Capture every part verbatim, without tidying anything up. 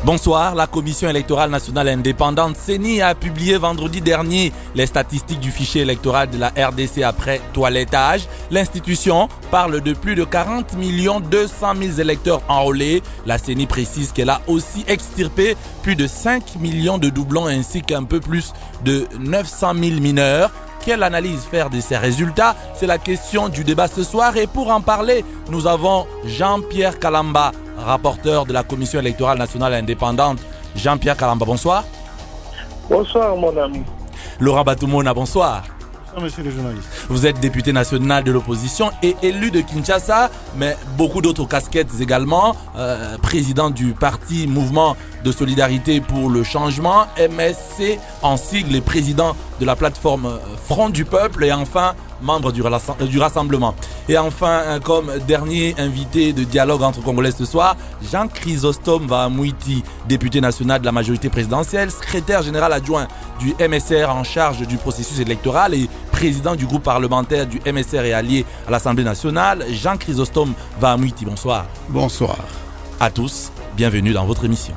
Bonsoir, la Commission électorale nationale indépendante C E N I a publié vendredi dernier les statistiques du fichier électoral de la R D C après toilettage. L'institution parle de plus de quarante millions deux cent mille électeurs enrôlés. La C E N I précise qu'elle a aussi extirpé plus de cinq millions de doublons ainsi qu'un peu plus de neuf cent mille mineurs. Quelle analyse faire de ces résultats? C'est la question du débat ce soir et pour en parler, nous avons Jean-Pierre Kalamba, rapporteur de la Commission électorale nationale indépendante. Jean-Pierre Kalamba, bonsoir. Bonsoir mon ami. Laurent Batoumona, bonsoir. Bonsoir monsieur le journaliste. Vous êtes député national de l'opposition et élu de Kinshasa, mais beaucoup d'autres casquettes également. Euh, président du parti Mouvement de Solidarité pour le Changement, M S C en sigle, et président de la plateforme Front du Peuple et enfin membre du, du Rassemblement. Et enfin, comme dernier invité de dialogue entre Congolais ce soir, Jean Chrysostome Vahamouiti, député national de la majorité présidentielle, secrétaire général adjoint du M S R en charge du processus électoral et président du groupe parlementaire du M S R et allié à l'Assemblée nationale. Jean Chrysostome Vahamouiti, bonsoir. Bonsoir. À tous, bienvenue dans votre émission.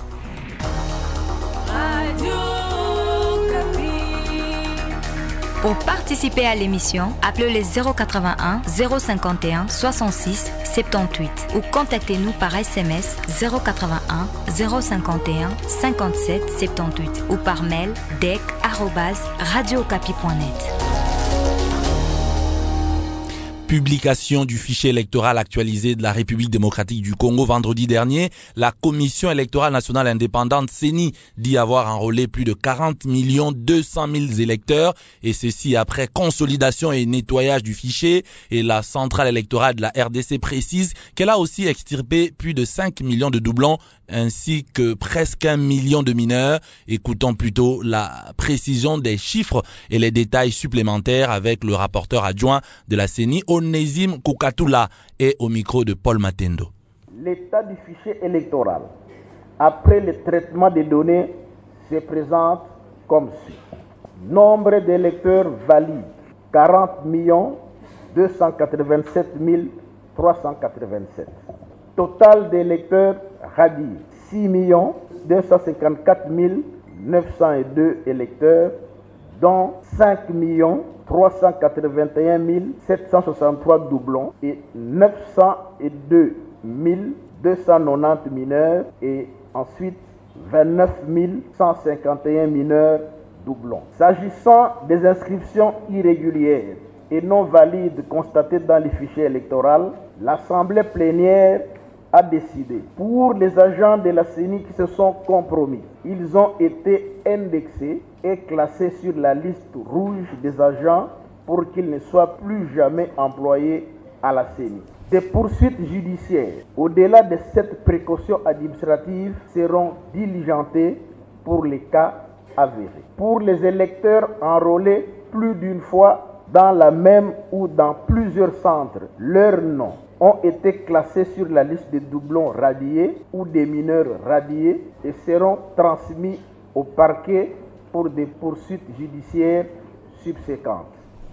Pour participer à l'émission, appelez le zéro quatre-vingt-un zéro cinquante et un soixante-six soixante-dix-huit ou contactez-nous par S M S zéro quatre-vingt-un zéro cinquante et un cinquante-sept soixante-dix-huit ou par mail dec arobase radio okapi point net. Publication du fichier électoral actualisé de la République démocratique du Congo vendredi dernier, la Commission électorale nationale indépendante C E N I dit avoir enrôlé plus de quarante millions deux cent mille électeurs et ceci après consolidation et nettoyage du fichier. Et la centrale électorale de la R D C précise qu'elle a aussi extirpé plus de cinq millions de doublons ainsi que presque un million de mineurs. Écoutons plutôt la précision des chiffres et les détails supplémentaires avec le rapporteur adjoint de la C E N I, Onésim Koukatoula, et au micro de Paul Matendo. L'état du fichier électoral, après le traitement des données, se présente comme suit. Nombre d'électeurs valides, quarante millions deux cent quatre-vingt-sept mille trois cent quatre-vingt-sept. Total d'électeurs radiés, six millions deux cent cinquante-quatre mille neuf cent deux électeurs, dont cinq millions trois cent quatre-vingt-et un mille sept cent soixante-trois doublons et neuf cent deux mille deux cent quatre-vingt-dix mineurs et ensuite vingt-neuf mille cent cinquante et un mineurs doublons. S'agissant des inscriptions irrégulières et non valides constatées dans les fichiers électoraux, l'Assemblée plénière a décidé pour les agents de la C E N I qui se sont compromis. Ils ont été indexés et classés sur la liste rouge des agents pour qu'ils ne soient plus jamais employés à la C E N I. Des poursuites judiciaires, au-delà de cette précaution administrative, seront diligentées pour les cas avérés. Pour les électeurs enrôlés plus d'une fois dans la même ou dans plusieurs centres, leurs noms ont été classés sur la liste des doublons radiés ou des mineurs radiés et seront transmis au parquet pour des poursuites judiciaires subséquentes.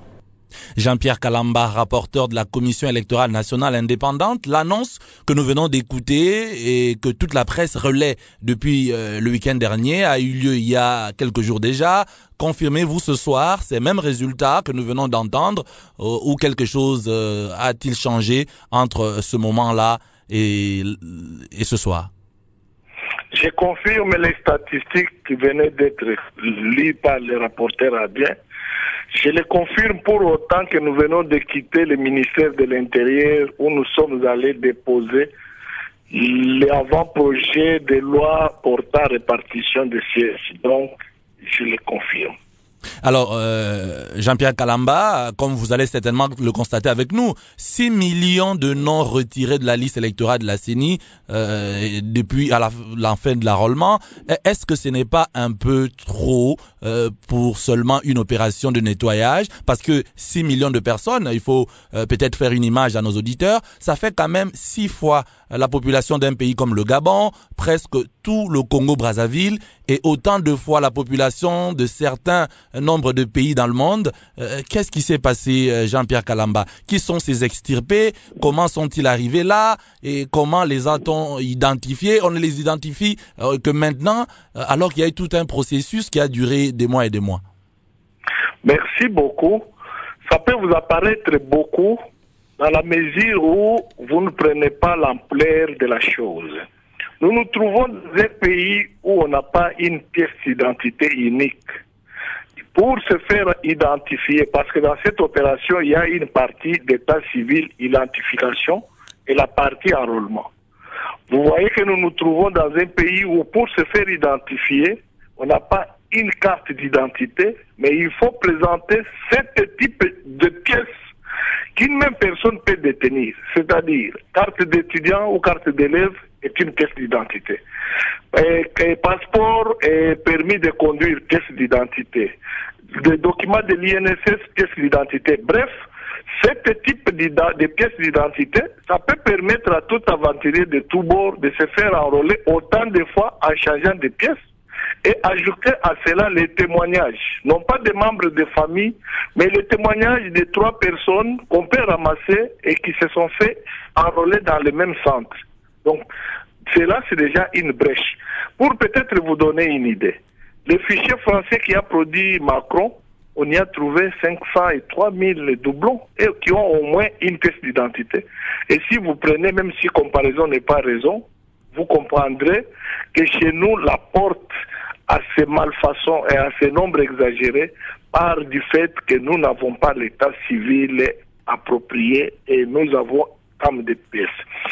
Jean-Pierre Kalamba, rapporteur de la Commission électorale nationale indépendante, l'annonce que nous venons d'écouter et que toute la presse relaie depuis euh, le week-end dernier a eu lieu il y a quelques jours déjà. Confirmez-vous ce soir ces mêmes résultats que nous venons d'entendre euh, ou quelque chose euh, a-t-il changé entre ce moment-là et, et ce soir? Je confirme les statistiques qui venaient d'être lues par le rapporteur adjoint. Je les confirme pour autant que nous venons de quitter le ministère de l'Intérieur où nous sommes allés déposer l'avant-projet de loi portant répartition de sièges. Donc, je les confirme. Alors, euh, Jean-Pierre Kalamba, comme vous allez certainement le constater avec nous, six millions de noms retirés de la liste électorale de la C E N I euh, depuis à la, la fin de l'enrôlement. Est-ce que ce n'est pas un peu trop euh, pour seulement une opération de nettoyage? Parce que six millions de personnes, il faut euh, peut-être faire une image à nos auditeurs, ça fait quand même six fois la population d'un pays comme le Gabon, presque tout le Congo-Brazzaville et autant de fois la population de certains nombres de pays dans le monde. Euh, qu'est-ce qui s'est passé, Jean-Pierre Kalamba? Qui sont ces extirpés? Comment sont-ils arrivés là? Et comment les a-t-on identifiés? On ne les identifie euh, que maintenant, euh, alors qu'il y a eu tout un processus qui a duré des mois et des mois. Merci beaucoup. Ça peut vous apparaître beaucoup dans la mesure où vous ne prenez pas l'ampleur de la chose. Nous nous trouvons dans un pays où on n'a pas une pièce d'identité unique. Pour se faire identifier, parce que dans cette opération, il y a une partie d'état civil, identification, et la partie enrôlement. Vous voyez que nous nous trouvons dans un pays où pour se faire identifier, on n'a pas une carte d'identité, mais il faut présenter sept types de pièces qu'une même personne peut détenir, c'est-à-dire carte d'étudiant ou carte d'élève est une pièce d'identité. Et, et passeport et permis de conduire, pièce d'identité. Des documents de l'I N S S, pièce d'identité. Bref, sept types de pièces d'identité, ça peut permettre à tout aventurier de tous bords de se faire enrôler autant de fois en changeant de pièces. Et ajouter à cela les témoignages, non pas des membres de famille, mais les témoignages de trois personnes qu'on peut ramasser et qui se sont fait enrôler dans le même centre. Donc, cela, c'est déjà une brèche. Pour peut-être vous donner une idée, le fichier français qui a produit Macron, on y a trouvé cinq cent et trois mille doublons et qui ont au moins une pièce d'identité. Et si vous prenez, même si comparaison n'est pas raison, vous comprendrez que chez nous, la porte à ces malfaçons et à ces nombres exagérés part du fait que nous n'avons pas l'état civil approprié et nous avons comme des pièces.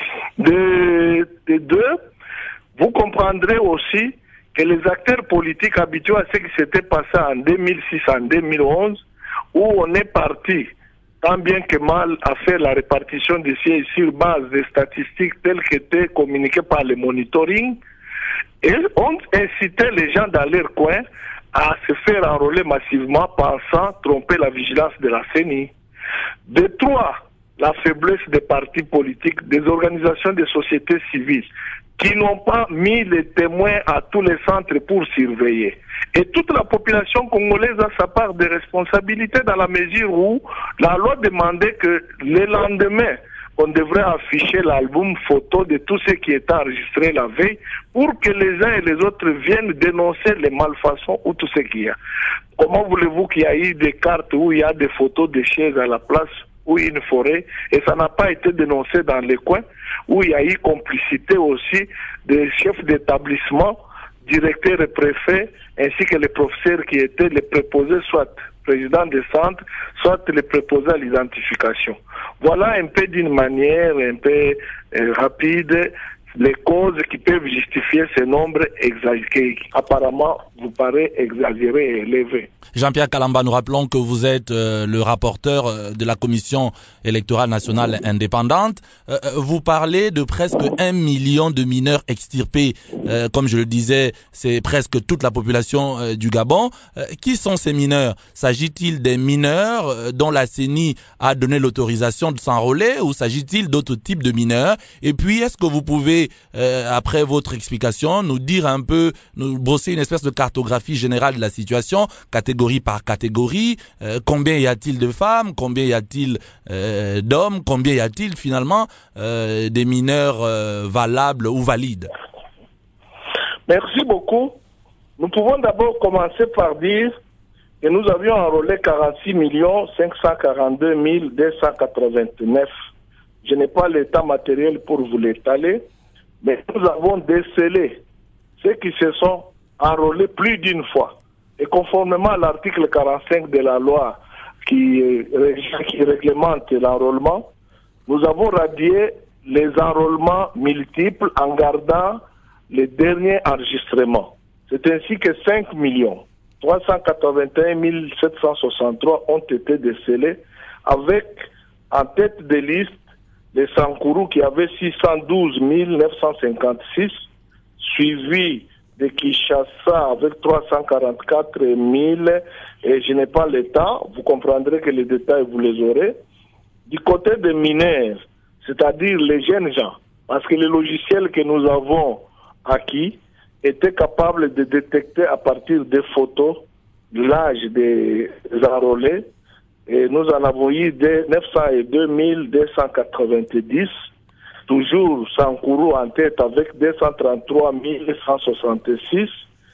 De, de deux, vous comprendrez aussi que les acteurs politiques habitués à ce qui s'était passé en deux mille six, en deux mille onze, où on est parti tant bien que mal à faire la répartition des sièges sur base des statistiques telles qu'étaient communiquées par le monitoring, et on incitait les gens dans leur coin à se faire enrôler massivement pensant tromper la vigilance de la C E N I. De trois, la faiblesse des partis politiques, des organisations de société civile, qui n'ont pas mis les témoins à tous les centres pour surveiller. Et toute la population congolaise a sa part de responsabilité dans la mesure où la loi demandait que le lendemain, on devrait afficher l'album photo de tout ce qui est enregistré la veille pour que les uns et les autres viennent dénoncer les malfaçons ou tout ce qu'il y a. Comment voulez-vous qu'il y ait eu des cartes où il y a des photos de chaises à la place ou une forêt et ça n'a pas été dénoncé dans les coins où il y a eu complicité aussi des chefs d'établissement, directeurs et préfets ainsi que les professeurs qui étaient les préposés soit président des centres, soit les préposés à l'identification. Voilà un peu d'une manière un peu euh, rapide les causes qui peuvent justifier ces nombres exagérés, qui apparemment vous paraît exagérés et élevés. Jean-Pierre Kalamba, nous rappelons que vous êtes euh, le rapporteur euh, de la Commission électorale nationale indépendante. Euh, vous parlez de presque un million de mineurs extirpés. Euh, comme je le disais, c'est presque toute la population euh, du Gabon. Euh, qui sont ces mineurs? S'agit-il des mineurs euh, dont la C E N I a donné l'autorisation de s'enrôler ou s'agit-il d'autres types de mineurs? Et puis, est-ce que vous pouvez, euh, après votre explication, nous dire un peu, nous brosser une espèce de cartographie générale de la situation, catégorie par catégorie, euh, combien y a-t-il de femmes, combien y a-t-il euh, d'hommes, combien y a-t-il finalement euh, des mineurs euh, valables ou valides? Merci beaucoup. Nous pouvons d'abord commencer par dire que nous avions enrôlé quarante-six millions cinq cent quarante-deux mille deux cent quatre-vingt-neuf. Je n'ai pas l'état matériel pour vous l'étaler, mais nous avons décelé ceux qui se sont enrôlés plus d'une fois. Et conformément à l'article quarante-cinq de la loi qui, qui réglemente l'enrôlement, nous avons radié les enrôlements multiples en gardant les derniers enregistrements. C'est ainsi que cinq millions trois cent quatre-vingt-un mille sept cent soixante-trois ont été décelés avec en tête de liste les Sankourou qui avaient six cent douze mille neuf cent cinquante-six, suivi de Kinshasa avec trois cent quarante-quatre mille, et je n'ai pas le temps, vous comprendrez que les détails vous les aurez. Du côté des mineurs, c'est-à-dire les jeunes gens, parce que les logiciels que nous avons acquis étaient capables de détecter à partir des photos l'âge des enrôlés, et nous en avons eu de neuf cent deux mille deux cent quatre-vingt-dix, toujours Sankourou en tête avec deux cent trente-trois mille cent soixante-six,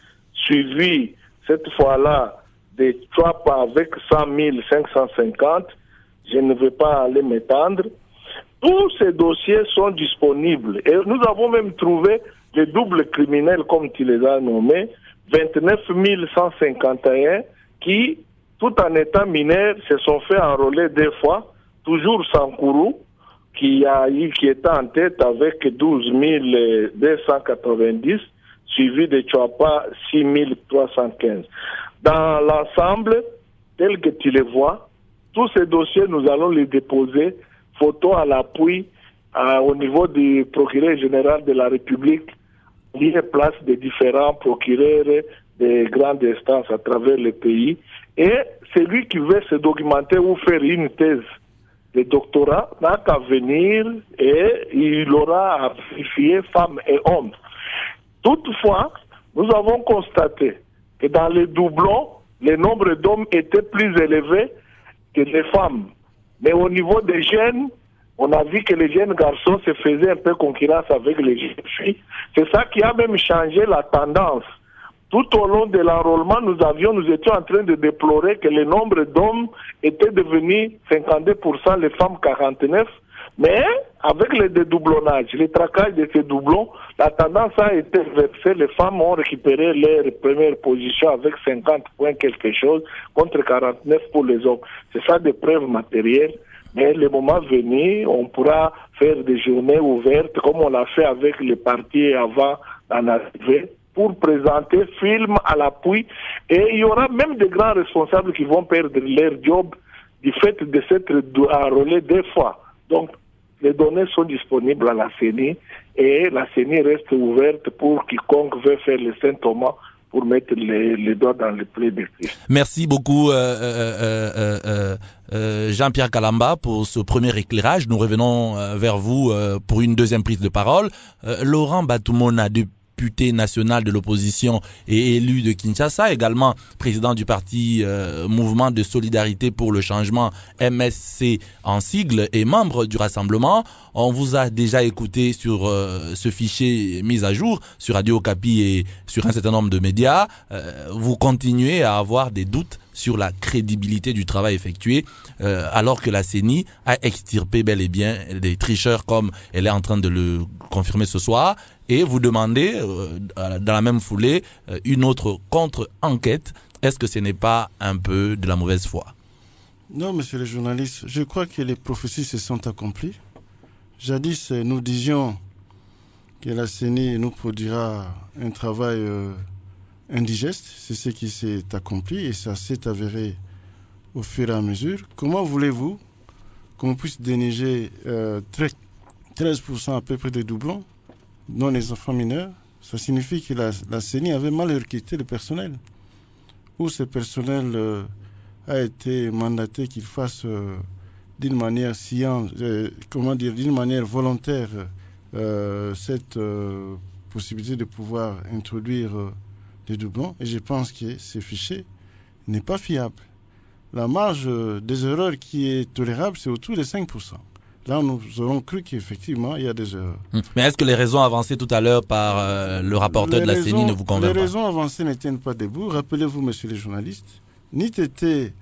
suivi cette fois-là de Chouapa avec cent mille cinq cent cinquante. Je ne vais pas aller m'étendre. Tous ces dossiers sont disponibles et nous avons même trouvé les doubles criminels, comme tu les as nommés, vingt-neuf mille cent cinquante et un, qui, tout en étant mineurs, se sont fait enrôler deux fois, toujours Sankourou, qui a eu, qui était en tête avec douze mille deux cent quatre-vingt-dix, suivi de Chouapa six mille trois cent quinze. Dans l'ensemble, tel que tu les vois, tous ces dossiers, nous allons les déposer, photo à l'appui, euh, au niveau du procureur général de la République, lié place des différents procureurs des grandes instances à travers le pays. Et celui qui veut se documenter ou faire une thèse de doctorat n'a qu'à venir et il aura à vérifier femmes et hommes. Toutefois, nous avons constaté que dans les doublons, le nombre d'hommes était plus élevé que les femmes. Mais au niveau des jeunes, on a vu que les jeunes garçons se faisaient un peu concurrence avec les jeunes filles. C'est ça qui a même changé la tendance. Tout au long de l'enrôlement, nous avions, nous étions en train de déplorer que le nombre d'hommes était devenu cinquante-deux pour cent, les femmes quarante-neuf pour cent. Mais avec le dédoublonnage, le traquage de ces doublons, la tendance a été versée. Les femmes ont récupéré leur première position avec cinquante points quelque chose contre quarante-neuf pour les hommes. C'est ça des preuves matérielles. Mais le moment venu, on pourra faire des journées ouvertes comme on l'a fait avec les partis avant d'en arriver, pour présenter film à l'appui. Et il y aura même des grands responsables qui vont perdre leur job du fait de s'être enrôlés deux fois. Donc, les données sont disponibles à la C E N I et la C E N I reste ouverte pour quiconque veut faire le Saint Thomas pour mettre les, les doigts dans le plaies de Christ. Merci beaucoup euh, euh, euh, euh, Jean-Pierre Kalamba pour ce premier éclairage. Nous revenons euh, vers vous euh, pour une deuxième prise de parole. Euh, Laurent Batumona, député national de l'opposition et élu de Kinshasa, également président du parti euh, Mouvement de Solidarité pour le Changement, M S C en sigle, et membre du Rassemblement. On vous a déjà écouté sur euh, ce fichier mis à jour sur Radio Okapi et sur un certain nombre de médias. Euh, vous continuez à avoir des doutes sur la crédibilité du travail effectué, euh, alors que la C E N I a extirpé bel et bien des tricheurs comme elle est en train de le confirmer ce soir, et vous demandez euh, dans la même foulée euh, une autre contre-enquête. Est-ce que ce n'est pas un peu de la mauvaise foi? Non, monsieur le journaliste, je crois que les prophéties se sont accomplies. Jadis, nous disions que la C E N I nous produira un travail euh, indigeste. C'est ce qui s'est accompli et ça s'est avéré au fur et à mesure. Comment voulez-vous qu'on puisse déneiger euh, treize pour cent à peu près de doublons dans les enfants mineurs? Ça signifie que la, la C E N I avait mal recruté le personnel. Ou ce personnel euh, a été mandaté qu'il fasse euh, d'une manière sciente, euh, comment dire, d'une manière volontaire euh, cette euh, possibilité de pouvoir introduire euh, des doublons. Et je pense que ce fichier n'est pas fiable. La marge euh, des erreurs qui est tolérable, c'est autour de cinq pour cent. Là, nous aurons cru qu'effectivement, il y a des erreurs. Mais est-ce que les raisons avancées tout à l'heure par euh, le rapporteur les de la raisons, C E N I ne vous convainquent pas? Les raisons avancées ne tiennent pas debout. Rappelez-vous, monsieur les journalistes, N I T était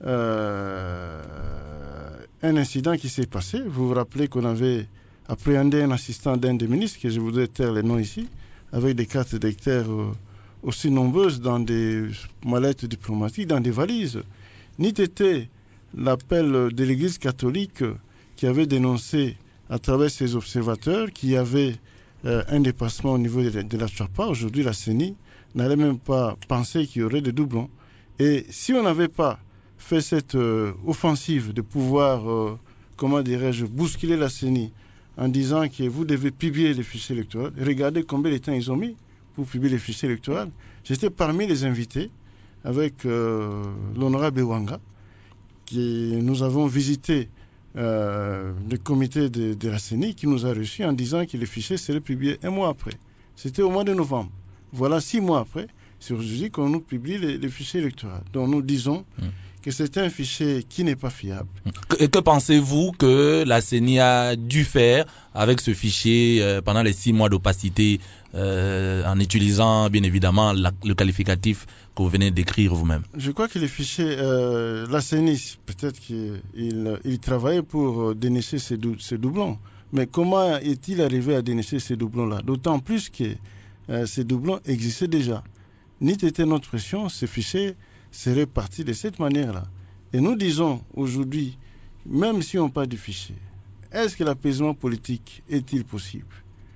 euh, un incident qui s'est passé. Vous vous rappelez qu'on avait appréhendé un assistant d'un des ministres, que je voudrais taire les noms ici, avec des cartes d'électeurs euh, aussi nombreuses dans des mallettes diplomatiques, dans des valises. N I T était l'appel de l'Église catholique qui avait dénoncé à travers ses observateurs qu'il y avait euh, un dépassement au niveau de, de la Chouapa. Aujourd'hui, la C E N I n'allait même pas penser qu'il y aurait des doublons. Et si on n'avait pas fait cette euh, offensive de pouvoir, euh, comment dirais-je, bousculer la C E N I en disant que vous devez publier les fichiers électoraux, regardez combien de temps ils ont mis pour publier les fichiers électoraux. J'étais parmi les invités avec euh, l'honorable Wanga, qui nous avons visité euh, le comité de, de la C E N I qui nous a reçus en disant que les fichiers seraient publiés un mois après. C'était au mois de novembre. Voilà, six mois après, c'est aujourd'hui qu'on nous publie les, les fichiers électoraux. Donc nous disons mmh. que c'est un fichier qui n'est pas fiable. Et que pensez-vous que la C E N I a dû faire avec ce fichier euh, pendant les six mois d'opacité euh, en utilisant bien évidemment la, le qualificatif que vous venez d'écrire vous-même? Je crois que les fichiers, euh, la C E N I, peut-être qu'il il travaillait pour dénicher ces, dou- ces doublons. Mais comment est-il arrivé à dénicher ces doublons-là? D'autant plus que euh, ces doublons existaient déjà. N'eût été notre pression, ces fichiers seraient partis de cette manière-là. Et nous disons aujourd'hui, même si on parle du fichier, est-ce que l'apaisement politique est-il possible?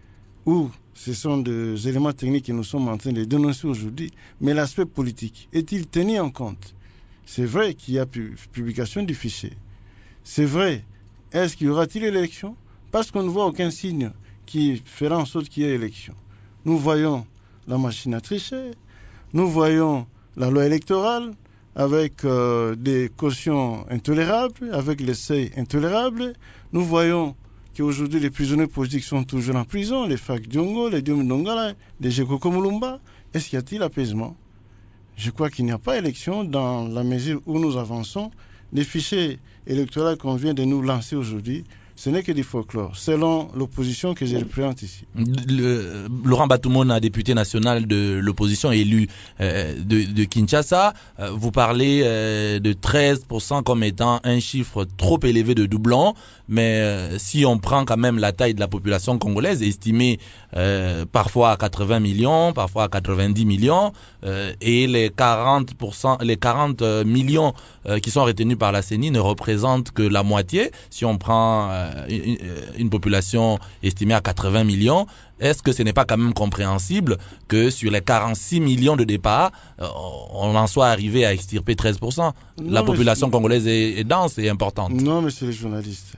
Ou ce sont des éléments techniques que nous sommes en train de dénoncer aujourd'hui, mais l'aspect politique est-il tenu en compte? C'est vrai qu'il y a pu- publication du fichier. C'est vrai. Est-ce qu'il y aura-t-il élection? Parce qu'on ne voit aucun signe qui fera en sorte qu'il y ait élection. Nous voyons la machine à tricher, nous voyons la loi électorale avec euh, des cautions intolérables, avec les seuils intolérables. Nous voyons qu'aujourd'hui les prisonniers politiques sont toujours en prison, les Fac Diongo, les Diomi Ndongala, les Jekoko Mulumba. Est-ce qu'il y a-t-il apaisement? Je crois qu'il n'y a pas élection dans la mesure où nous avançons. Les fichiers électoraux qu'on vient de nous lancer aujourd'hui, ce n'est que du folklore, selon l'opposition que je représente ici. Le, Laurent Batumona, député national de l'opposition élu euh, de, de Kinshasa, euh, vous parlez euh, de treize pour cent comme étant un chiffre trop élevé de doublons, mais euh, si on prend quand même la taille de la population congolaise, estimée euh, parfois à quatre-vingts millions, parfois à quatre-vingt-dix millions, euh, et les quarante pour cent, les quarante millions euh, qui sont retenus par la C E N I ne représentent que la moitié. Si on prend euh, Une, une population estimée à quatre-vingts millions, est-ce que ce n'est pas quand même compréhensible que sur les quarante-six millions de départ, euh, on en soit arrivé à extirper treize pour cent? Non, la population congolaise est, est dense et importante. Non, monsieur le journaliste.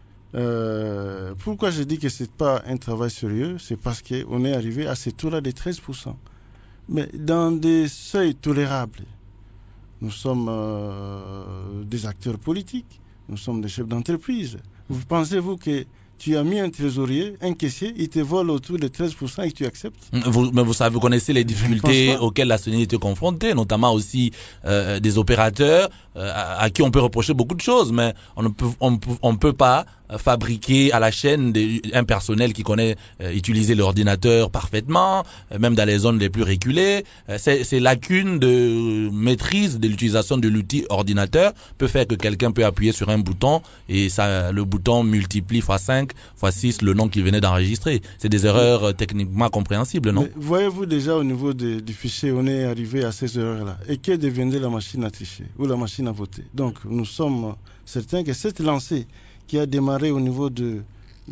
Euh, pourquoi je dis que ce n'est pas un travail sérieux? C'est parce qu'on est arrivé à ce taux-là de treize pour cent. Mais dans des seuils tolérables, nous sommes euh, des acteurs politiques, nous sommes des chefs d'entreprise. Vous pensez-vous que tu as mis un trésorier, un caissier, il te vole autour de treize pour cent et que tu acceptes? Vous, mais vous savez, vous connaissez les difficultés auxquelles la C E N I était confrontée, notamment aussi euh, des opérateurs euh, à, à qui on peut reprocher beaucoup de choses, mais on ne peut, on, on peut pas fabriquer à la chaîne des, un personnel qui connaît euh, utiliser l'ordinateur parfaitement, euh, même dans les zones les plus reculées. Euh, ces, ces lacunes de maîtrise de l'utilisation de l'outil ordinateur peut faire que quelqu'un peut appuyer sur un bouton et ça, le bouton multiplie fois cinq, fois six le nom qu'il venait d'enregistrer. C'est des erreurs euh, techniquement compréhensibles, non? Mais voyez-vous déjà au niveau de, du fichier, on est arrivé à ces erreurs-là. Et que deviendrait la machine à tricher ou la machine à voter? Donc nous sommes certains que cette lancée qui a démarré au niveau de,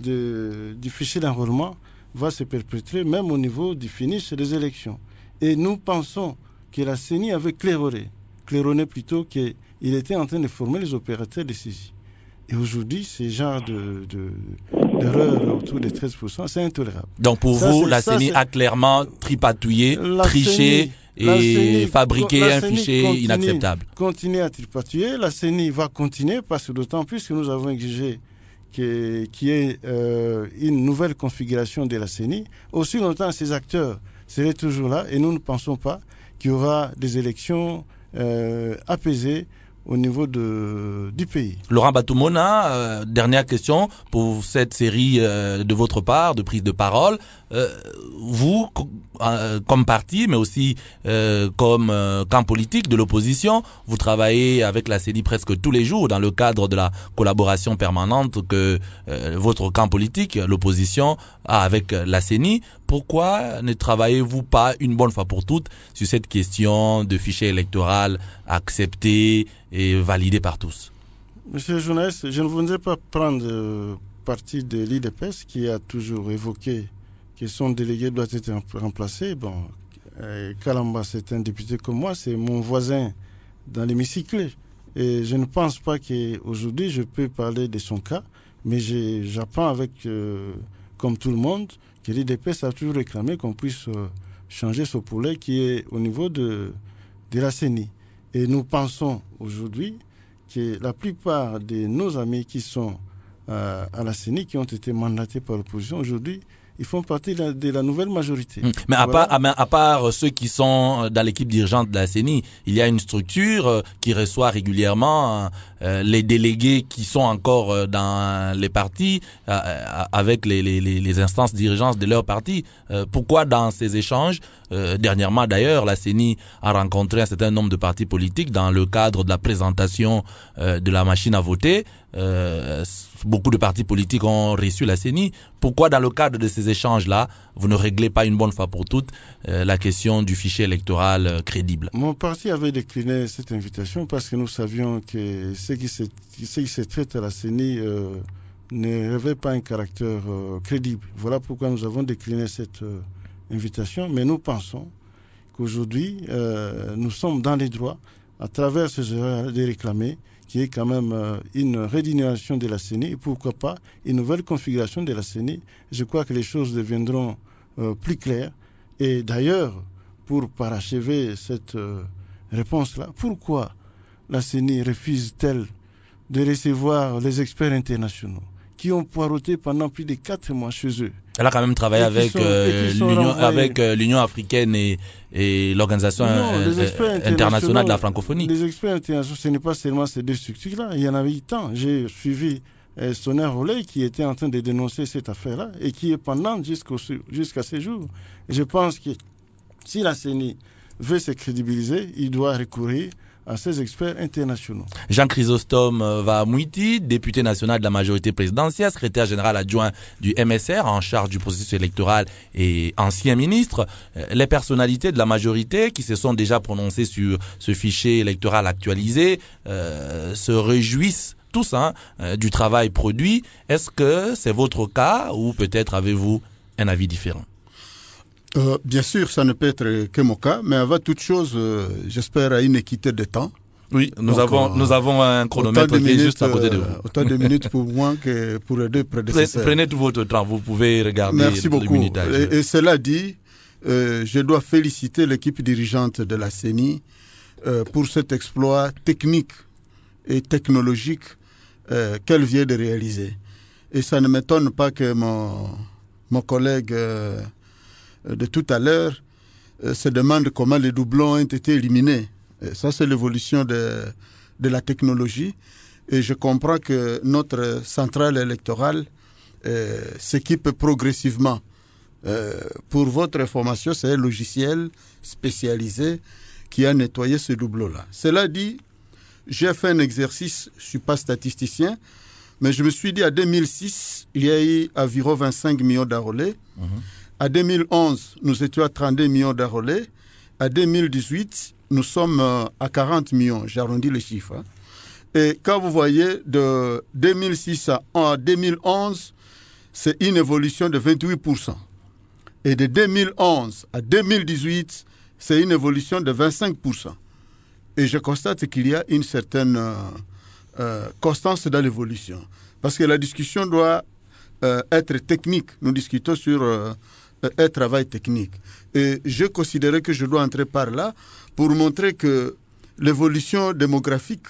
de, du fichier d'enrôlement va se perpétrer même au niveau du finish des élections. Et nous pensons que la C E N I avait claironné, claironné plutôt qu'il était en train de former les opérateurs de saisie. Et aujourd'hui, ce genre de, de, d'erreur autour des treize pour cent, c'est intolérable. Donc pour ça, vous, la C E N I a clairement tripatouillé, triché et fabriqué un fichier continue, inacceptable. Continue à tripatouiller, la C E N I va continuer parce que d'autant plus que nous avons exigé qu'il y ait euh, une nouvelle configuration de la C E N I. Aussi longtemps, ces acteurs seraient toujours là et nous ne pensons pas qu'il y aura des élections euh, apaisées au niveau de, du pays. Laurent Batumona, euh, dernière question pour cette série euh, de votre part, de prise de parole. Euh, vous, euh, comme parti, mais aussi euh, comme euh, camp politique de l'opposition, vous travaillez avec la C E N I presque tous les jours dans le cadre de la collaboration permanente que euh, votre camp politique, l'opposition, a avec la C E N I. Pourquoi ne travaillez-vous pas une bonne fois pour toutes sur cette question de fichier électoral accepté et validé par tous? Monsieur le journaliste, je ne voudrais pas prendre euh, parti de l'I D P S qui a toujours évoqué que son délégué doit être remplacé. Bon, euh, Kalamba, c'est un député comme moi, c'est mon voisin dans l'hémicycle. Et je ne pense pas qu'aujourd'hui je peux parler de son cas, mais j'apprends avec, euh, comme tout le monde, que l'I D P S a toujours réclamé qu'on puisse euh, changer ce poulet qui est au niveau de, de la C E N I. Et nous pensons aujourd'hui que la plupart de nos amis qui sont euh, à la C E N I, qui ont été mandatés par l'opposition, aujourd'hui, ils font partie de la, de la nouvelle majorité. Mmh. Mais à, voilà. part, à, à part ceux qui sont dans l'équipe dirigeante de la C E N I, il y a une structure qui reçoit régulièrement euh, les délégués qui sont encore dans les partis euh, avec les, les, les instances dirigeantes de leur parti. Euh, pourquoi dans ces échanges, euh, dernièrement d'ailleurs, la C E N I a rencontré un certain nombre de partis politiques dans le cadre de la présentation euh, de la machine à voter. Euh, beaucoup de partis politiques ont reçu la C E N I. Pourquoi dans le cadre de ces échanges-là, vous ne réglez pas une bonne fois pour toutes euh, la question du fichier électoral euh, crédible? Mon parti avait décliné cette invitation parce que nous savions que ce qui se, ce qui se traite à la C E N I euh, ne revêt pas un caractère euh, crédible. Voilà pourquoi nous avons décliné cette euh, invitation. Mais nous pensons qu'aujourd'hui, euh, nous sommes dans les droits, à travers ces erreurs, de réclamer qui est quand même euh, une redynamisation de la C E N I et pourquoi pas une nouvelle configuration de la C E N I. Je crois que les choses deviendront euh, plus claires. Et d'ailleurs, pour parachever cette euh, réponse-là, pourquoi la C E N I refuse-t-elle de recevoir les experts internationaux qui ont poireauté pendant plus de quatre mois chez eux? Elle a quand même travaillé avec, sont, euh, l'Union, avec euh, l'Union africaine et, et l'Organisation non, euh, internationale de la francophonie. Les experts internationaux, ce n'est pas seulement ces deux structures-là. Il y en avait eu tant. J'ai suivi euh, Soner Roley qui était en train de dénoncer cette affaire-là et qui est pendante jusqu'à ce jour. Et je pense que si la C E N I veut se crédibiliser, il doit recourir à ces experts internationaux. Jean Chrysostome Vahamouiti, député national de la majorité présidentielle, secrétaire général adjoint du M S R en charge du processus électoral et ancien ministre. Les personnalités de la majorité qui se sont déjà prononcées sur ce fichier électoral actualisé euh, se réjouissent tous hein, du travail produit. Est-ce que c'est votre cas ou peut-être avez-vous un avis différent? Euh, bien sûr, ça ne peut être que mon cas, mais avant toute chose, euh, j'espère à une équité de temps. Oui, nous, Donc, avons, euh, nous avons un chronomètre qui est juste à côté de vous. Euh, autant de minutes pour moi que pour les deux prédécesseurs. Prenez tout votre temps, vous pouvez regarder. Merci le beaucoup. minutage. Et, et cela dit, euh, je dois féliciter l'équipe dirigeante de la C E N I euh, pour cet exploit technique et technologique euh, qu'elle vient de réaliser. Et ça ne m'étonne pas que mon, mon collègue euh, de tout à l'heure euh, se demande comment les doublons ont été éliminés. Et ça, c'est l'évolution de, de la technologie. Et je comprends que notre centrale électorale euh, s'équipe progressivement. Euh, pour votre information, c'est un logiciel spécialisé qui a nettoyé ce doublon-là. Cela dit, j'ai fait un exercice, je ne suis pas statisticien, mais je me suis dit, à deux mille six, il y a eu environ vingt-cinq millions d'enrôlés. Mmh. À deux mille onze, nous étions à trente-deux millions d'enrôlés. À deux mille dix-huit, nous sommes à quarante millions. J'arrondis les chiffres. Hein. Et quand vous voyez de deux mille six à deux mille onze, c'est une évolution de vingt-huit pour cent. Et de deux mille onze à deux mille dix-huit, c'est une évolution de vingt-cinq pour cent. Et je constate qu'il y a une certaine euh, euh, constance dans l'évolution. Parce que la discussion doit euh, être technique. Nous discutons sur euh, un travail technique. Et je considérais que je dois entrer par là pour montrer que l'évolution démographique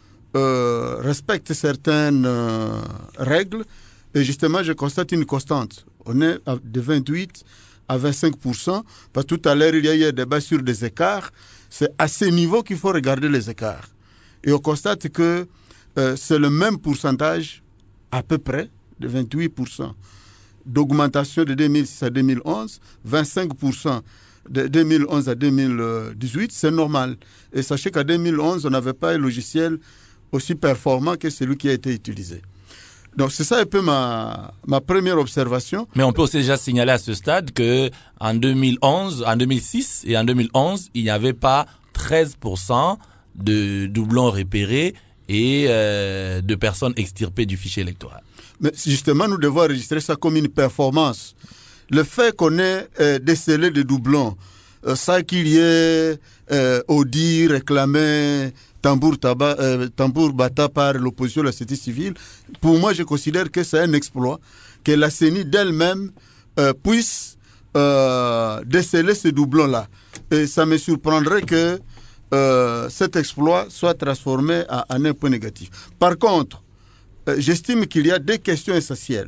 euh, respecte certaines euh, règles. Et justement, je constate une constante. On est de vingt-huit à vingt-cinq pour cent. Parce que tout à l'heure, il y a eu un débat sur des écarts. C'est à ce niveau qu'il faut regarder les écarts. Et on constate que euh, c'est le même pourcentage, à peu près, de vingt-huit pour cent d'augmentation de deux mille six à deux mille onze, vingt-cinq pour cent de deux mille onze à deux mille dix-huit, c'est normal. Et sachez qu'à deux mille onze, on n'avait pas un logiciel aussi performant que celui qui a été utilisé. Donc c'est ça un peu ma, ma première observation. Mais on peut aussi déjà signaler à ce stade qu'en deux mille onze, en deux mille six et en deux mille onze, il n'y avait pas treize pour cent de doublons repérés et euh, de personnes extirpées du fichier électoral. Mais justement, nous devons enregistrer ça comme une performance. Le fait qu'on ait euh, décelé des doublons, euh, ça qu'il y ait euh, audit, réclamé, tambour, tabac, euh, tambour bata par l'opposition de la société civile, pour moi, je considère que c'est un exploit, que la C E N I d'elle-même euh, puisse euh, déceler ces doublons-là. Et ça me surprendrait que euh, cet exploit soit transformé en, en un point négatif. Par contre, euh, j'estime qu'il y a deux questions essentielles.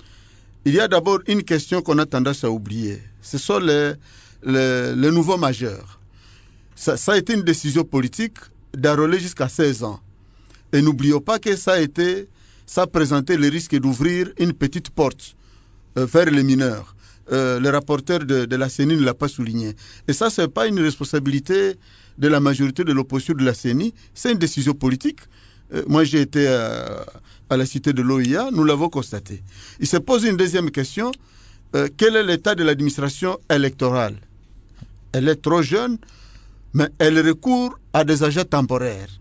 Il y a d'abord une question qu'on a tendance à oublier. Ce sont les, les, les nouveaux majeurs. Ça, ça a été une décision politique d'enrôler jusqu'à seize ans. Et n'oublions pas que ça a été, ça a présenté le risque d'ouvrir une petite porte euh, vers les mineurs. Euh, le rapporteur de, de la C E N I ne l'a pas souligné. Et ça, ce n'est pas une responsabilité de la majorité de l'opposition de la C E N I, c'est une décision politique. Euh, moi, j'ai été euh, à la cité de l'O I A, nous l'avons constaté. Il se pose une deuxième question, euh, quel est l'état de l'administration électorale? Elle est trop jeune, mais elle recourt à des agents temporaires.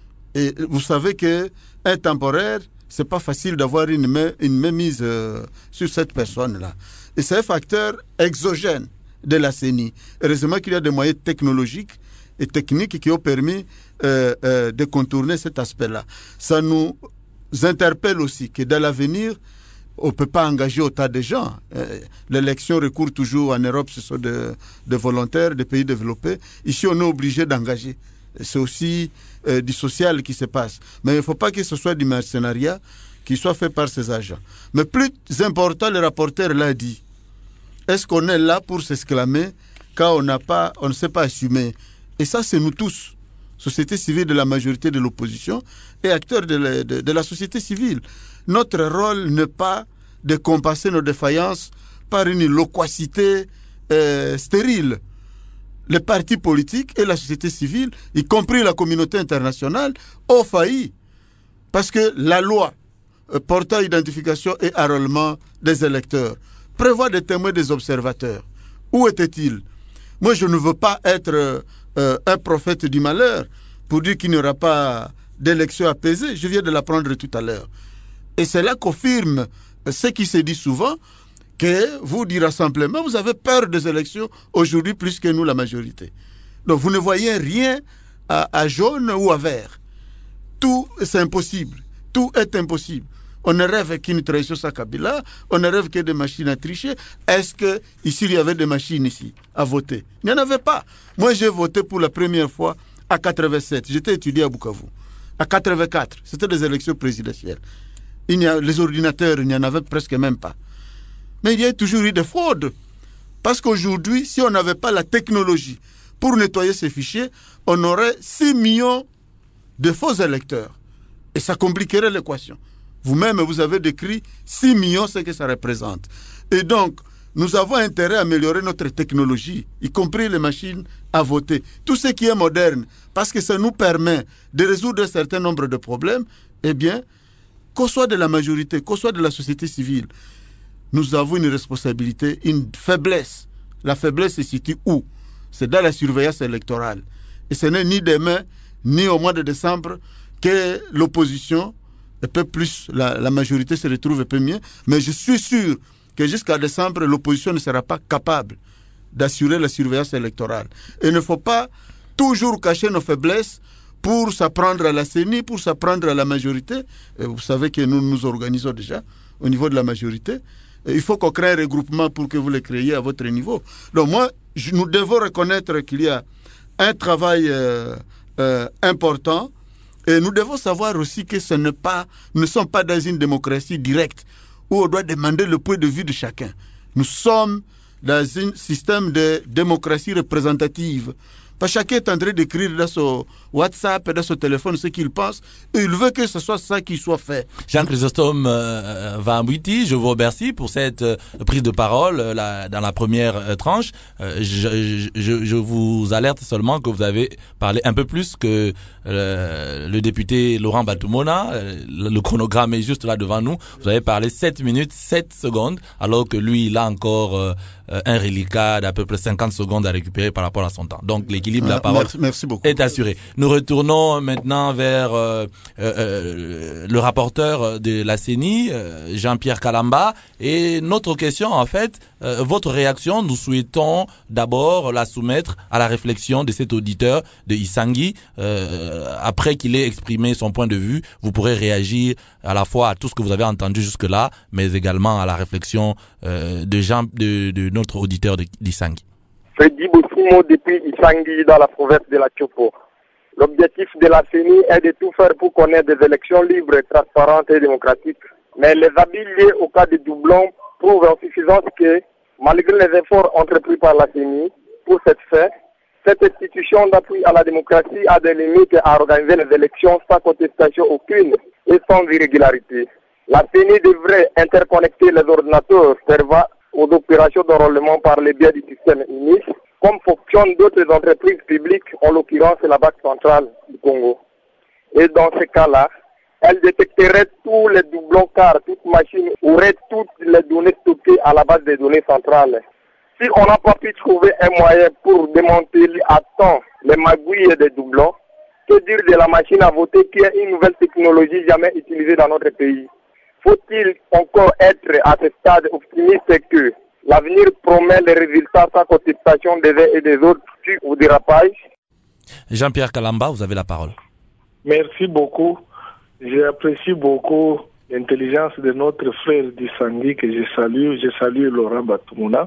Et vous savez qu'un temporaire, ce n'est pas facile d'avoir une, main, une mainmise euh, sur cette personne-là. Et c'est un facteur exogène de la C E N I. Heureusement qu'il y a des moyens technologiques et techniques qui ont permis euh, euh, de contourner cet aspect-là. Ça nous interpelle aussi que dans l'avenir, on ne peut pas engager autant de gens. Euh, l'élection recourt toujours en Europe, ce sont de, de volontaires, des pays développés. Ici, on est obligé d'engager. C'est aussi euh, du social qui se passe. Mais il ne faut pas que ce soit du mercenariat qui soit fait par ces agents. Mais plus important, le rapporteur l'a dit. Est-ce qu'on est là pour s'exclamer quand on n'a pas, on ne sait pas assumer? Et ça, c'est nous tous, société civile de la majorité de l'opposition et acteurs de la, de, de la société civile. Notre rôle n'est pas de compenser nos défaillances par une loquacité euh, stérile. Les partis politiques et la société civile, y compris la communauté internationale, ont failli. Parce que la loi euh, portant identification et enrôlement des électeurs prévoit des témoins, des observateurs. Où était-il? Moi, je ne veux pas être euh, un prophète du malheur pour dire qu'il n'y aura pas d'élection apaisée. Je viens de l'apprendre tout à l'heure. Et cela confirme ce qui se dit souvent, que vous dira simplement, vous avez peur des élections aujourd'hui plus que nous, la majorité. Donc vous ne voyez rien à, à jaune ou à vert. Tout, c'est impossible. Tout est impossible. On ne rêve qu'une trahison à Kabila, on ne rêve que des machines à tricher. Est-ce qu'ici, il y avait des machines ici à voter? Il n'y en avait pas. Moi, j'ai voté pour la première fois à quatre-vingt-sept. J'étais étudiant à Bukavu. À quatre-vingt-quatre, c'était des élections présidentielles. Il y a, les ordinateurs, il n'y en avait presque même pas. Mais il y a toujours eu des fraudes. Parce qu'aujourd'hui, si on n'avait pas la technologie pour nettoyer ces fichiers, on aurait six millions de faux électeurs. Et ça compliquerait l'équation. Vous-même, vous avez décrit six millions, ce que ça représente. Et donc, nous avons intérêt à améliorer notre technologie, y compris les machines à voter. Tout ce qui est moderne, parce que ça nous permet de résoudre un certain nombre de problèmes, eh bien, qu'on soit de la majorité, qu'on soit de la société civile, nous avons une responsabilité, une faiblesse. La faiblesse se situe où? C'est dans la surveillance électorale. Et ce n'est ni demain, ni au mois de décembre que l'opposition, un peu plus, la, la majorité se retrouve un peu mieux. Mais je suis sûr que jusqu'à décembre, l'opposition ne sera pas capable d'assurer la surveillance électorale. Et il ne faut pas toujours cacher nos faiblesses pour s'apprendre à la C E N I, pour s'apprendre à la majorité. Et vous savez que nous nous organisons déjà au niveau de la majorité. Et il faut qu'on crée un regroupement pour que vous le créiez à votre niveau. Donc moi, je, nous devons reconnaître qu'il y a un travail euh, euh, important. Et nous devons savoir aussi que ce n'est pas, nous ne sommes pas dans une démocratie directe où on doit demander le point de vue de chacun. Nous sommes dans un système de démocratie représentative. Parce que chacun est en train d'écrire dans son WhatsApp et dans son téléphone ce qu'il pense et il veut que ce soit ça qui soit fait. Jean-Chrysostome euh, Van Buiti, je vous remercie pour cette euh, prise de parole euh, la, dans la première euh, tranche. Euh, je, je, je vous alerte seulement que vous avez parlé un peu plus que euh, le député Laurent Batumona. Euh, le, le chronogramme est juste là devant nous. Vous avez parlé sept minutes, sept secondes, alors que lui, il a encore euh, un reliquat d'à peu près cinquante secondes à récupérer par rapport à son temps. Donc l'équilibre de la parole merci, merci beaucoup. est assuré. Nous retournons maintenant vers euh, euh, le rapporteur de la C E N I, euh, Jean-Pierre Kalamba. Et notre question, en fait, euh, votre réaction, nous souhaitons d'abord la soumettre à la réflexion de cet auditeur de Isangi. Euh, après qu'il ait exprimé son point de vue, vous pourrez réagir à la fois à tout ce que vous avez entendu jusque-là, mais également à la réflexion euh, de, Jean, de, de notre auditeur d'Isangi. Freddy Bosumo depuis Isangi dans la province de la Tchopo. L'objectif de la C E N I est de tout faire pour connaître des élections libres, transparentes et démocratiques. Mais les habits liés au cas de doublons prouvent en suffisance que, malgré les efforts entrepris par la C E N I pour cette fin, cette institution d'appui à la démocratie a des limites à organiser les élections sans contestation aucune et sans irrégularité. La C E N I devrait interconnecter les ordinateurs servant aux opérations d'enrôlement par le biais du système I N I S, comme fonctionnent d'autres entreprises publiques, en l'occurrence la Banque centrale du Congo. Et dans ce cas-là, elle détecterait tous les doublons car toute machine aurait toutes les données stockées à la base des données centrales. Si on n'a pas pu trouver un moyen pour démanteler à temps les magouilles des doublons, que dire de la machine à voter qui est une nouvelle technologie jamais utilisée dans notre pays? Faut-il encore être à ce stade optimiste que l'avenir promet les résultats sans contestation des uns et des autres ou dérapage? Jean-Pierre Kalamba, vous avez la parole. Merci beaucoup. J'apprécie beaucoup l'intelligence de notre frère Dissangui que je salue. Je salue Laurent Batumuna.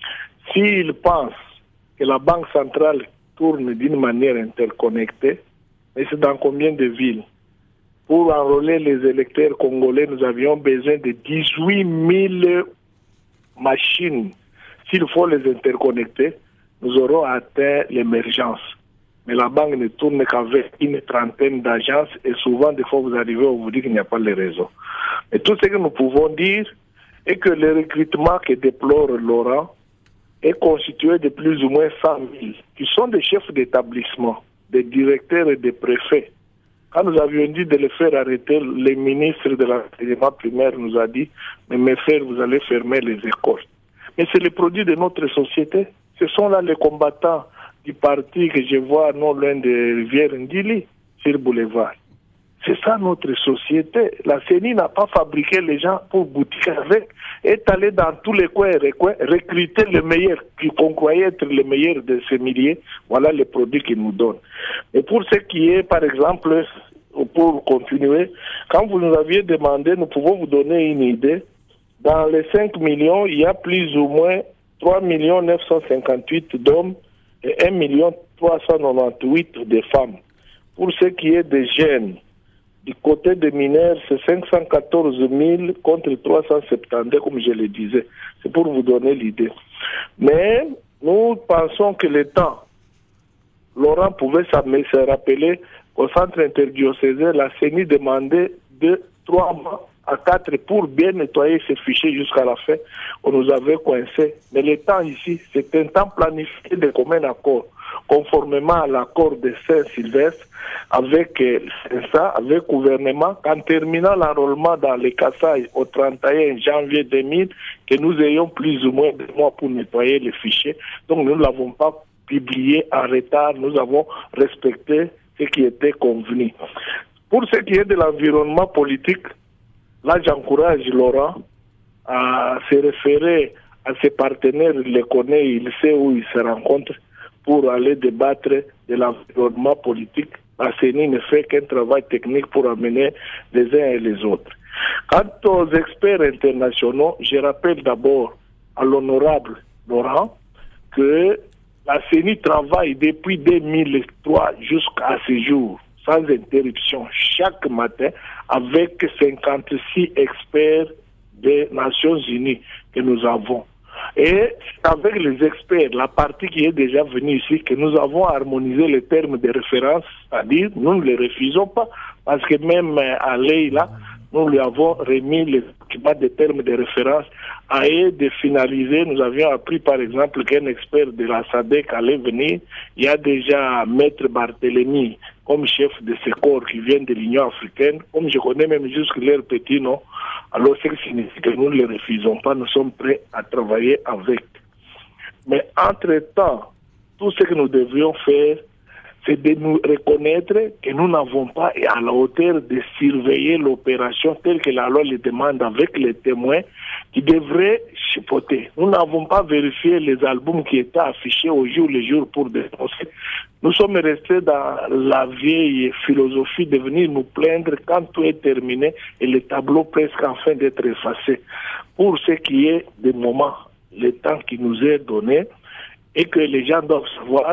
S'il pense que la Banque centrale tourne d'une manière interconnectée, mais c'est dans combien de villes? Pour enrôler les électeurs congolais, nous avions besoin de dix-huit mille machines. S'il faut les interconnecter, nous aurons atteint l'émergence. Mais la banque ne tourne qu'avec une trentaine d'agences et souvent, des fois, vous arrivez, on vous dit qu'il n'y a pas les réseaux. Et tout ce que nous pouvons dire est que le recrutement que déplore Laurent est constitué de plus ou moins cent mille, qui sont des chefs d'établissement, des directeurs et des préfets. Quand nous avions dit de les faire arrêter, le ministre de l'enseignement primaire nous a dit « Mais mes frères, vous allez fermer les écoles. » Mais c'est le produit de notre société. Ce sont là les combattants du parti que je vois non loin de Rivière Ndili, sur le boulevard. C'est ça notre société. La C E N I n'a pas fabriqué les gens pour goûter avec, est allé dans tous les coins et recoins, recruter les meilleurs, qu'on croyait être les meilleurs de ces milliers. Voilà les produits qu'ils nous donnent. Et pour ce qui est, par exemple, pour continuer, quand vous nous aviez demandé, nous pouvons vous donner une idée. Dans les cinq millions, il y a plus ou moins trois millions neuf cent cinquante-huit d'hommes et un million trois cent quatre-vingt-dix-huit de femmes. Pour ce qui est des jeunes, du côté des mineurs, c'est cinq cent quatorze mille contre trois cent soixante-dix, comme je le disais. C'est pour vous donner l'idée. Mais nous pensons que le temps, Laurent pouvait se rappeler qu'au centre interdiocésain, la C E N I demandait de trois mois à quatre pour bien nettoyer ces fichiers jusqu'à la fin. On nous avait coincés. Mais le temps ici, c'est un temps planifié de commun accord, conformément à l'accord de Saint-Sylvestre, avec euh, ça, avec le gouvernement, qu'en terminant l'enrôlement dans les Kassai au trente et un janvier deux mille, que nous ayons plus ou moins deux mois pour nettoyer les fichiers. Donc nous ne l'avons pas publié en retard, nous avons respecté ce qui était convenu. Pour ce qui est de l'environnement politique, là j'encourage Laurent à se référer à ses partenaires, il les connaît, il sait où ils se rencontrent, pour aller débattre de l'environnement politique. La C E N I ne fait qu'un travail technique pour amener les uns et les autres. Quant aux experts internationaux, je rappelle d'abord à l'honorable Laurent que la C E N I travaille depuis deux mille trois jusqu'à ce jour, sans interruption, chaque matin, avec cinquante-six experts des Nations Unies que nous avons. Et avec les experts, la partie qui est déjà venue ici, que nous avons harmonisé les termes de référence, c'est-à-dire nous ne les refusons pas, parce que même à Leïla, nous lui avons remis les documents de termes de référence. À eux de finaliser, nous avions appris par exemple qu'un expert de la S A D C allait venir. Il y a déjà Maître Barthélemy comme chef de ce corps qui vient de l'Union africaine, comme je connais même jusque leur petit nom. Alors ce qui signifie que nous ne les refusons pas, nous sommes prêts à travailler avec. Mais entre-temps, tout ce que nous devrions faire, c'est de nous reconnaître que nous n'avons pas à la hauteur de surveiller l'opération telle que la loi le demande avec les témoins qui devraient chipoter. Nous n'avons pas vérifié les albums qui étaient affichés au jour le jour pour dénoncer. Nous sommes restés dans la vieille philosophie de venir nous plaindre quand tout est terminé et le tableau presque en train d'être effacé. Pour ce qui est des moments, le temps qui nous est donné, et que les gens doivent savoir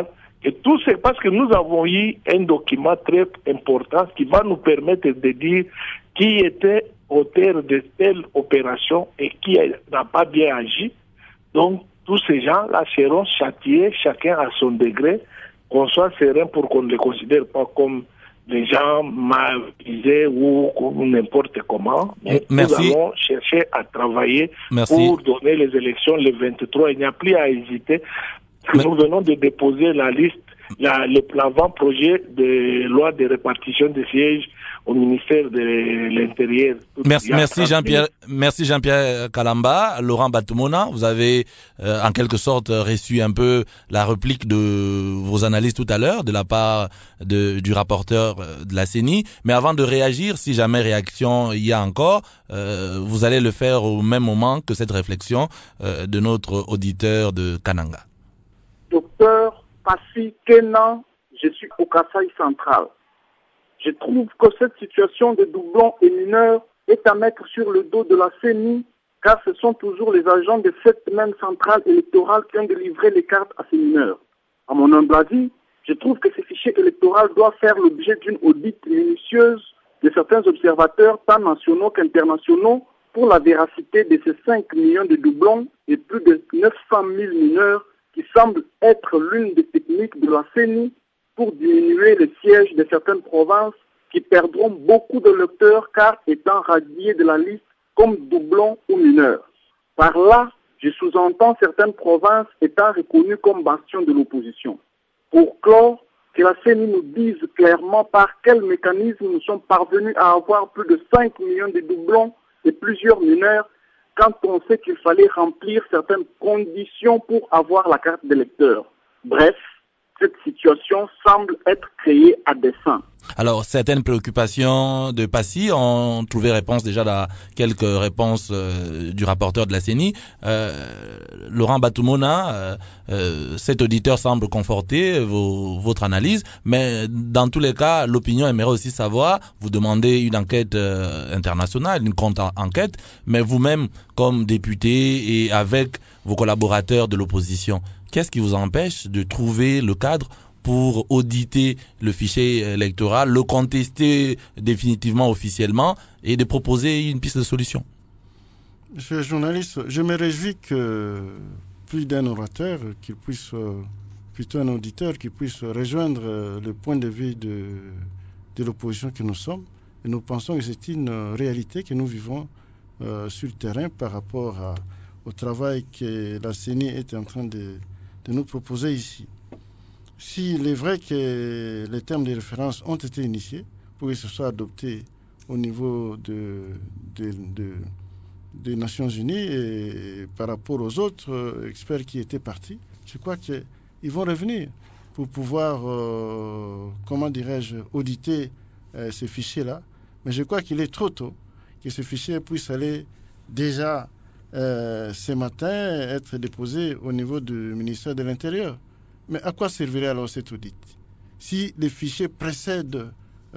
Et tout c'est parce que nous avons eu un document très important qui va nous permettre de dire qui était auteur de telle opération et qui n'a pas bien agi. Donc, tous ces gens-là seront châtiés, chacun à son degré, qu'on soit serein pour qu'on ne les considère pas comme des gens mal visés ou comme n'importe comment. Mais Merci. Nous allons chercher à travailler Merci. pour donner les élections le vingt-trois. Il n'y a plus à hésiter. Mais... Nous venons de déposer la liste, la, le l'avant-projet de loi de répartition des sièges au ministère de l'Intérieur. Merci, merci Jean-Pierre, merci Jean-Pierre Kalamba, Laurent Batumona. Vous avez euh, en quelque sorte reçu un peu la réplique de vos analyses tout à l'heure de la part de, du rapporteur de la C E N I. Mais avant de réagir, si jamais réaction il y a encore, euh, vous allez le faire au même moment que cette réflexion euh, de notre auditeur de Kananga. Docteur Passy Kenan, je suis au Kasaï central. Je trouve que cette situation de doublons et mineurs est à mettre sur le dos de la C E N I, car ce sont toujours les agents de cette même centrale électorale qui ont délivré les cartes à ces mineurs. À mon humble avis, je trouve que ces fichiers électoraux doivent faire l'objet d'une audit minutieuse de certains observateurs, tant nationaux qu'internationaux, pour la véracité de ces cinq millions de doublons et plus de neuf cent mille mineurs qui semblent être l'une des techniques de la C E N I pour diminuer les sièges de certaines provinces qui perdront beaucoup de lecteurs car étant radiés de la liste comme doublons ou mineurs. Par là, je sous-entends certaines provinces étant reconnues comme bastions de l'opposition. Pour clore, que la C E N I nous dise clairement par quel mécanisme nous sommes parvenus à avoir plus de cinq millions de doublons et plusieurs mineurs quand on sait qu'il fallait remplir certaines conditions pour avoir la carte d'électeur. Bref, cette situation semble être créée à dessein. Alors, certaines préoccupations de Passy ont trouvé réponse déjà dans quelques réponses euh, du rapporteur de la C E N I. Euh, Laurent Batumona, euh, euh, cet auditeur semble conforter vos, votre analyse, mais dans tous les cas, l'opinion aimerait aussi savoir, vous demandez une enquête euh, internationale, une contre-enquête, mais vous-même, comme député et avec vos collaborateurs de l'opposition, qu'est-ce qui vous empêche de trouver le cadre pour auditer le fichier électoral, le contester définitivement officiellement et de proposer une piste de solution? Monsieur le journaliste, je me réjouis que plus d'un orateur qui puisse, plutôt un auditeur qui puisse rejoindre le point de vue de, de l'opposition que nous sommes. Et nous pensons que c'est une réalité que nous vivons euh, sur le terrain par rapport à, au travail que la C E N I est en train de, de nous proposer ici. S'il est vrai que les termes de référence ont été initiés pour que ce soit adopté au niveau de, de, de, des Nations Unies et par rapport aux autres experts qui étaient partis, je crois qu'ils vont revenir pour pouvoir, euh, comment dirais-je, auditer euh, ces fichiers-là. Mais je crois qu'il est trop tôt que ces fichiers puissent aller déjà euh, ce matin être déposés au niveau du ministère de l'Intérieur. Mais à quoi servirait alors cet audit? Si les fichiers précèdent,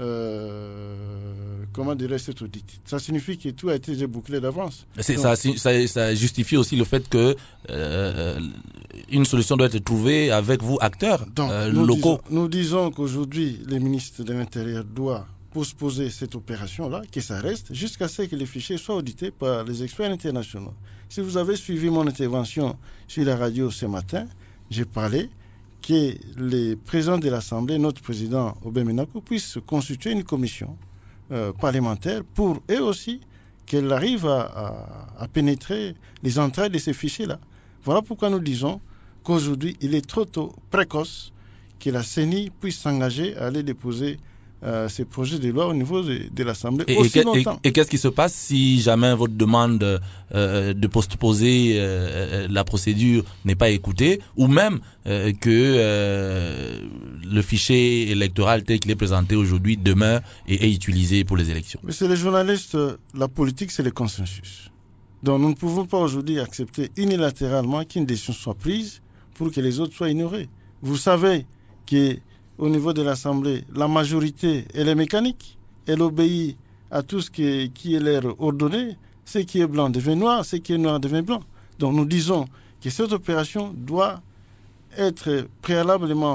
euh, comment dirais-je, cet audit, ça signifie que tout a été bouclé d'avance. C'est, Donc, ça, ça, ça justifie aussi le fait que euh, une solution doit être trouvée avec vous, acteurs Donc, euh, nous locaux. Disons, nous disons qu'aujourd'hui, le ministre de l'Intérieur doit postposer cette opération-là, que ça reste, jusqu'à ce que les fichiers soient audités par les experts internationaux. Si vous avez suivi mon intervention sur la radio ce matin, j'ai parlé que les présidents de l'Assemblée, notre président Obemenaku, puissent constituer une commission euh, parlementaire pour eux aussi qu'elle arrive à, à, à pénétrer les entrailles de ces fichiers-là. Voilà pourquoi nous disons qu'aujourd'hui, il est trop tôt, précoce, que la C E N I puisse s'engager à aller déposer Euh, ces projets de loi au niveau de, de l'Assemblée et, aussi et, longtemps. Et, et qu'est-ce qui se passe si jamais votre demande euh, de postposer euh, la procédure n'est pas écoutée, ou même euh, que euh, le fichier électoral tel qu'il est présenté aujourd'hui demeure et est utilisé pour les élections? Monsieur le journaliste, la politique c'est le consensus. Donc nous ne pouvons pas aujourd'hui accepter unilatéralement qu'une décision soit prise pour que les autres soient ignorés. Vous savez que au niveau de l'Assemblée, la majorité, elle est mécanique. Elle obéit à tout ce qui est, qui est leur ordonné. Ce qui est blanc devient noir, ce qui est noir devient blanc. Donc nous disons que cette opération doit être préalablement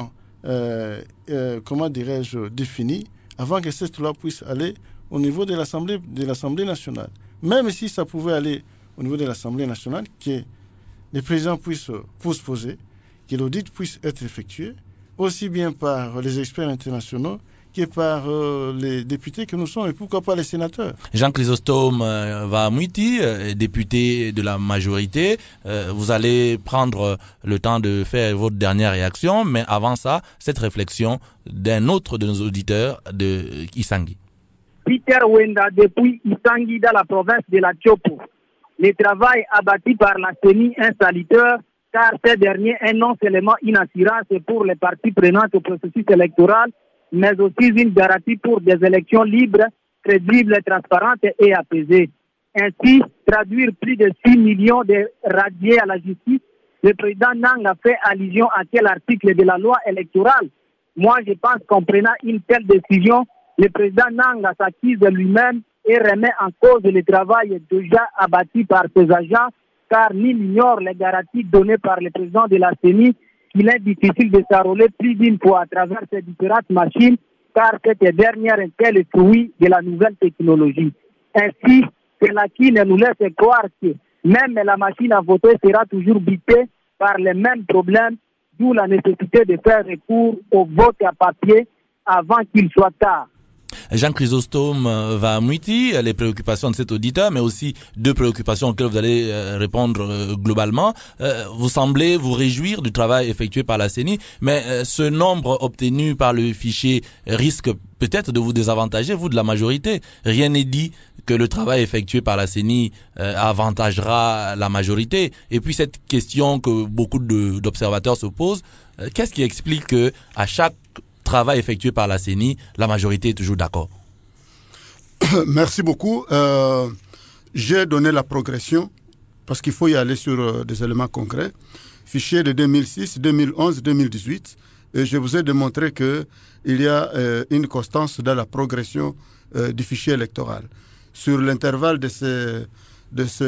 euh, euh, comment dirais-je, définie avant que cette loi puisse aller au niveau de l'Assemblée, de l'Assemblée nationale. Même si ça pouvait aller au niveau de l'Assemblée nationale, que les présidents puissent poser, que l'audit puisse être effectué, aussi bien par les experts internationaux que par euh, les députés que nous sommes, et pourquoi pas les sénateurs. Jean Chrysostome euh, Vahamouiti, euh, député de la majorité, euh, vous allez prendre le temps de faire votre dernière réaction, mais avant ça, cette réflexion d'un autre de nos auditeurs, de Isangi. Peter Wenda, depuis Isangi, dans la province de la Tchopo. Le travail abattu par la C E N I est salutaire, car ces derniers est non seulement une assurance pour les parties prenantes au processus électoral, mais aussi une garantie pour des élections libres, crédibles, transparentes et apaisées. Ainsi, traduire plus de six millions de radiés à la justice, le président Nang a fait allusion à quel article de la loi électorale? Moi, je pense qu'en prenant une telle décision, le président Nang s'accuse de lui-même et remet en cause le travail déjà abattu par ses agents, car nul n'ignore les garanties données par le président de la C E N I qu'il est difficile de s'enrôler plus d'une fois à travers ces différentes machines, car cette dernière est le fruit de la nouvelle technologie. Ainsi, cela qui ne nous laisse croire que même la machine à voter sera toujours bipée par les mêmes problèmes, d'où la nécessité de faire recours au vote à papier avant qu'il soit tard. Jean Chrysostome Vahamouiti, les préoccupations de cet auditeur, mais aussi deux préoccupations auxquelles vous allez euh, répondre euh, globalement. Euh, vous semblez vous réjouir du travail effectué par la C E N I, mais euh, ce nombre obtenu par le fichier risque peut-être de vous désavantager, vous de la majorité. Rien n'est dit que le travail effectué par la C E N I euh, avantagera la majorité. Et puis cette question que beaucoup de, d'observateurs se posent, euh, qu'est-ce qui explique que à chaque travail effectué par la C E N I, la majorité est toujours d'accord? Merci beaucoup. Euh, j'ai donné la progression parce qu'il faut y aller sur euh, des éléments concrets. Fichier de deux mille six, deux mille onze, deux mille dix-huit. Et je vous ai démontré qu'il y a euh, une constance dans la progression euh, du fichier électoral. Sur l'intervalle de ces, de, ces,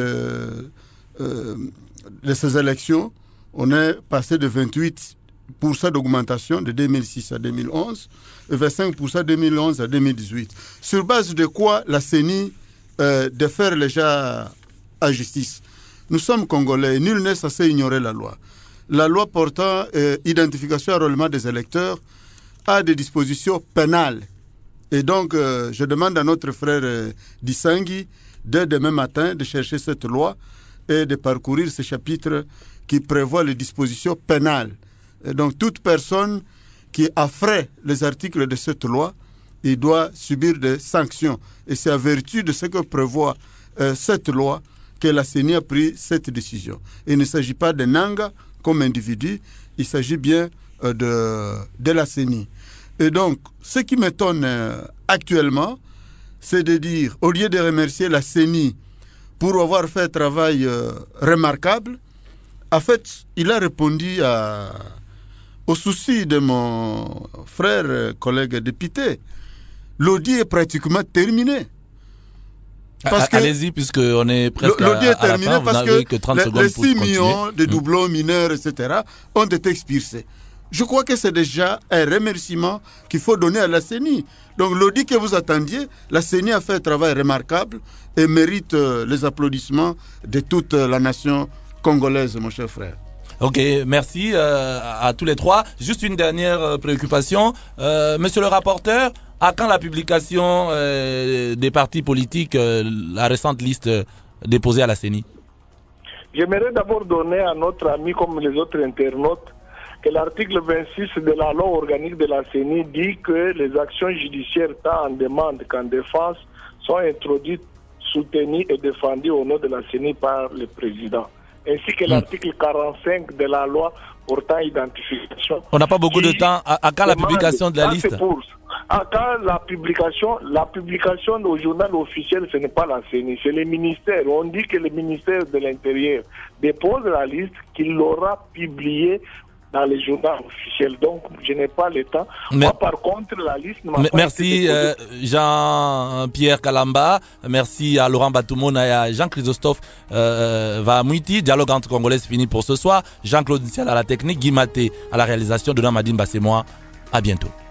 euh, de ces élections, on est passé de vingt-huit pour cent d'augmentation de deux mille six à deux mille onze et vingt-cinq pour cent de deux mille onze à deux mille dix-huit. Sur base de quoi la C E N I euh, défère les gens à justice? Nous sommes Congolais, nul n'est censé ignorer la loi. La loi portant euh, identification et enrôlement des électeurs a des dispositions pénales. Et donc, euh, je demande à notre frère euh, Disangui, dès demain matin, de chercher cette loi et de parcourir ce chapitre qui prévoit les dispositions pénales. Et donc, toute personne qui affreint les articles de cette loi, il doit subir des sanctions. Et c'est à vertu de ce que prévoit euh, cette loi que la C E N I a pris cette décision. Il ne s'agit pas de Nanga comme individu, il s'agit bien euh, de, de la C E N I. Et donc, ce qui m'étonne euh, actuellement, c'est de dire, au lieu de remercier la C E N I pour avoir fait un travail euh, remarquable, en fait, il a répondu à... au souci de mon frère, collègue député. L'audit est pratiquement terminé. Parce que allez-y, puisqu'on est presque l'audit est terminé à la fin, parce que, que trente les, secondes les pour six continuer. millions de doublons mineurs, et cetera, ont été expulsés. Je crois que c'est déjà un remerciement qu'il faut donner à la C E N I. Donc l'audit que vous attendiez, la C E N I a fait un travail remarquable et mérite euh, les applaudissements de toute la nation congolaise, mon cher frère. Ok, merci euh, à tous les trois. Juste une dernière euh, préoccupation. Euh, monsieur le rapporteur, à quand la publication euh, des partis politiques, euh, la récente liste euh, déposée à la C E N I? J'aimerais d'abord donner à notre ami, comme les autres internautes, que l'article vingt-six de la loi organique de la C E N I dit que les actions judiciaires tant en demande qu'en défense sont introduites, soutenues et défendues au nom de la C E N I par le président. Ainsi que l'article quarante-cinq de la loi portant identification. On n'a pas beaucoup de temps. À, à quand la publication de la liste? Pour, à quand la publication, la publication au journal officiel, ce n'est pas la C E N I, c'est le ministère. On dit que le ministère de l'Intérieur dépose la liste, qu'il l'aura publiée dans les journaux officiels. Donc, je n'ai pas le temps. Mais, Moi, par contre, la liste ne m'a pas Merci euh, Jean-Pierre Kalamba. Merci à Laurent Batoumona et à Jean Chrysostome euh, Vahamouiti. Dialogue entre Congolais, c'est fini pour ce soir. Jean-Claude Ntiala à la technique, Guy Maté à la réalisation, Donald Madine Bassémois. À bientôt.